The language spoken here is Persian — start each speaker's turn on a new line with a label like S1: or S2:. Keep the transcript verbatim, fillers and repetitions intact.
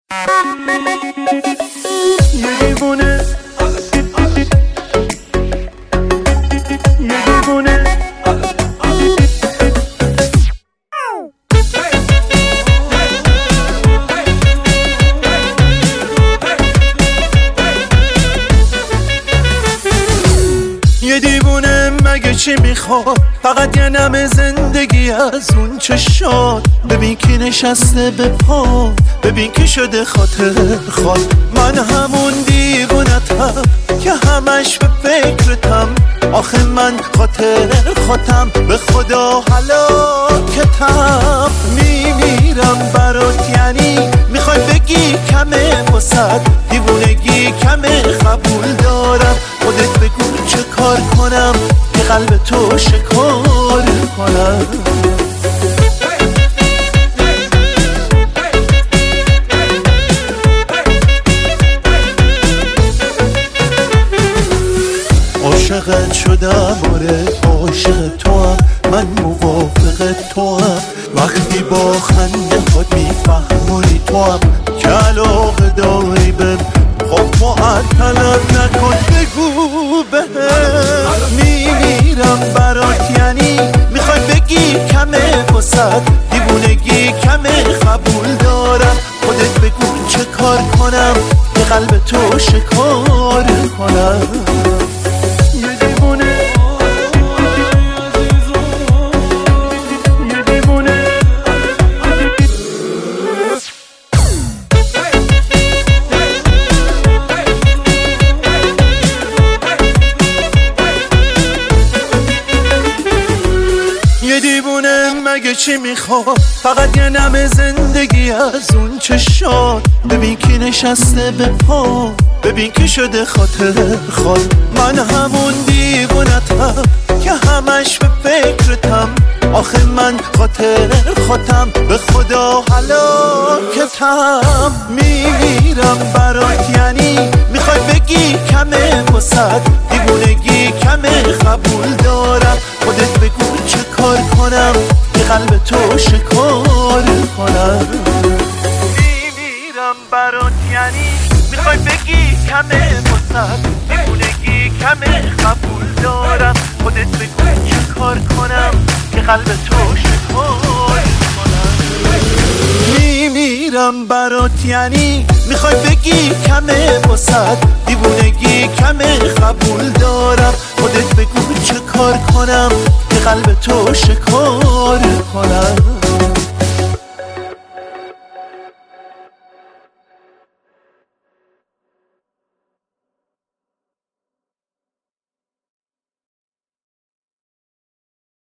S1: یه دیوونه یه دیوونه یه دیوونه مگه چی میخواد؟ فقط یه نم زندگی از اون چشات. ببین کی نشسته به پا، ببین کی شده خاطر خواد. من همون دیوونتم که همش به فکرتم. آخه من خاطر خودم به خدا هلاکتم. میمیرم برات، یعنی میخوای بگی کمه واسد دیوونگی کمه؟ قبول دارم، خودت بگو چه کار کنم که قلب تو شکار کنم. عاشقت شدم، آره عاشق تو هم، من موافق تو هم. وقتی با خنده خود میفهمونی تو هم که علاقه داری بهم. خب معطلم نکن، بگو بهم. میمیرم برات، یعنی میخوای بگی کمه واسد دیوونگی کمه؟ قبول دارم، خودت بگو چه کار کنم که قلب تو شکار کنم. یه دیوونه مگه چی میخواد؟ فقط یه نم زندگی از اون چشات. ببین کی نشسته به پا، ببین کی شده خاطر خواد. من همون دیوونتم که همش به فکرتم. آخه من خاطر خودم به خدا هلاکتم. میمیرم برات، یعنی میخوای بگی کمه واسد دیوونگی کمه؟ قبول دارم، خودت بگو چه کار کنم که قلب تو شکار کنم. میمیرم برات، یعنی میخوای بگی کمه واسد دیوونگی کمه؟ قبول دارم، خودت بگو چه کار کنم که قلب تو شکار کنم. میمیرم برات، یعنی میخوای بگی کمه واسد دیوونگی کمه؟ قبول دارم، خودت بگو چه کار کنم که قلب تو شکار